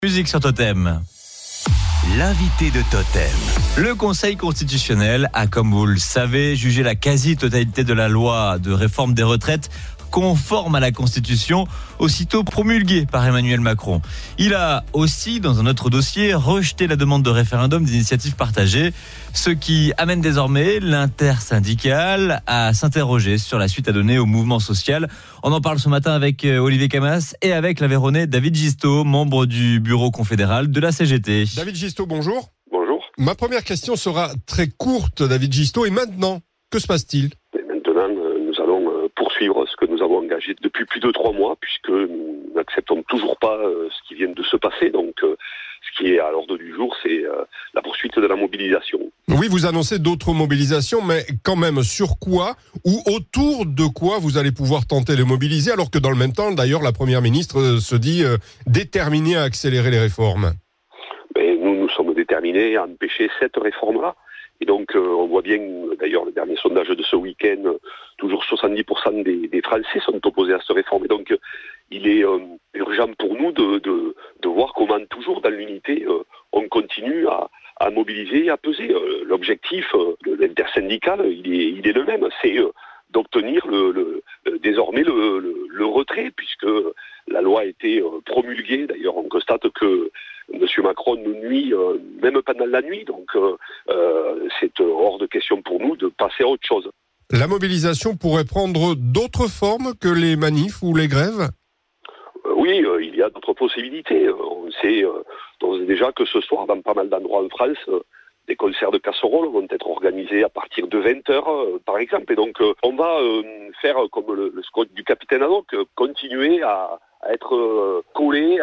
Musique sur Totem. L'invité de Totem. Le Conseil constitutionnel a, comme vous le savez, jugé la quasi-totalité de la loi de réforme des retraites conforme à la Constitution, aussitôt promulguée par Emmanuel Macron. Il a aussi, dans un autre dossier, rejeté la demande de référendum d'initiative partagée, ce qui amène désormais l'intersyndicale à s'interroger sur la suite à donner au mouvement social. On en parle ce matin avec Olivier Camas et avec l'Aveyronais David Gistaud, membre du bureau confédéral de la CGT. David Gistaud, bonjour. Bonjour. Ma première question sera très courte, David Gistaud. Et maintenant, que se passe-t-il ? Et maintenant, nous allons poursuivre ce que nous avons engagé depuis plus de 3 mois, puisque nous n'acceptons toujours pas ce qui vient de se passer. Donc, ce qui est à l'ordre du jour, c'est la poursuite de la mobilisation. Oui, vous annoncez d'autres mobilisations, mais quand même, sur quoi ou autour de quoi vous allez pouvoir tenter de mobiliser, alors que dans le même temps, d'ailleurs, la Première ministre se dit déterminée à accélérer les réformes. Mais nous sommes déterminés à empêcher cette réforme-là. Et donc, on voit bien, d'ailleurs, le dernier sondage de ce week-end, toujours 70% des Français sont opposés à cette réforme. Et donc, il est urgent pour nous de voir comment, toujours dans l'unité, on continue à mobiliser et à peser. L'objectif de l'intersyndicale, il est le même, c'est d'obtenir désormais le retrait, puisque la loi a été promulguée. D'ailleurs, on constate que M. Macron nous nuit même pendant la nuit, donc c'est hors de question pour nous de passer à autre chose. La mobilisation pourrait prendre d'autres formes que les manifs ou les grèves ? Oui, il y a d'autres possibilités. On sait déjà que ce soir, dans pas mal d'endroits en France, des concerts de casseroles vont être organisés à partir de 20h, par exemple. Et donc, on va faire comme le scotch du capitaine Haddock, continuer à être collé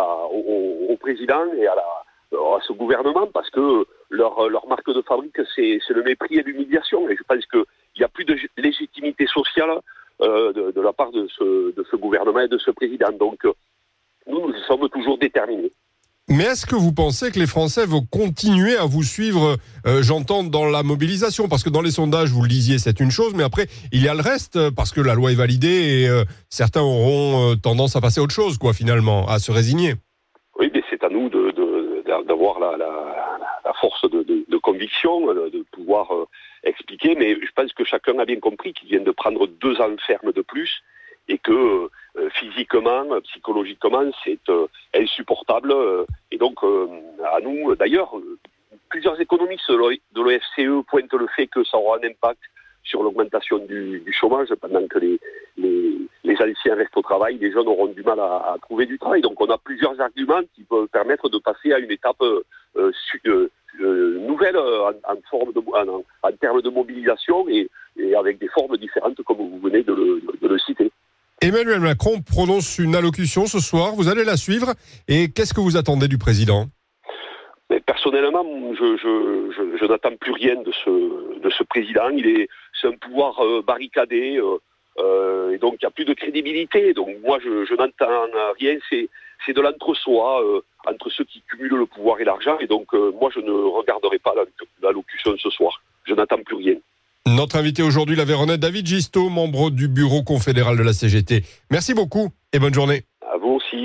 au président et à ce gouvernement, parce que leur marque de fabrique, c'est le mépris et l'humiliation. Et je pense qu'il n'y a plus de légitimité sociale de la part de ce gouvernement et de ce président. Donc, nous sommes toujours déterminés. Mais est-ce que vous pensez que les Français vont continuer à vous suivre, j'entends, dans la mobilisation ? Parce que dans les sondages, vous le disiez, c'est une chose, mais après, il y a le reste, parce que la loi est validée et certains auront tendance à passer à autre chose, quoi, finalement, à se résigner. Oui, mais c'est à nous d'avoir la force de conviction, de pouvoir expliquer. Mais je pense que chacun a bien compris qu'il vient de prendre 2 ans ferme de plus et que physiquement, psychologiquement, c'est insupportable. Et donc, à nous, d'ailleurs, plusieurs économistes de l'OFCE pointent le fait que ça aura un impact sur l'augmentation du chômage, pendant que les anciens restent au travail, les jeunes auront du mal à trouver du travail. Donc on a plusieurs arguments qui peuvent permettre de passer à une étape nouvelle en termes de mobilisation et avec des formes différentes, comme vous venez de le citer. Emmanuel Macron prononce une allocution ce soir, vous allez la suivre, et qu'est-ce que vous attendez du président ? Mais personnellement, je n'attends plus rien de ce président. C'est un pouvoir barricadé, et donc il n'y a plus de crédibilité. Donc moi, je n'entends rien. C'est de l'entre-soi entre ceux qui cumulent le pouvoir et l'argent. Et donc moi, je ne regarderai pas l'allocution ce soir. Je n'attends plus rien. Notre invité aujourd'hui, l'Aveyronais David Gistaud, membre du bureau confédéral de la CGT. Merci beaucoup et bonne journée.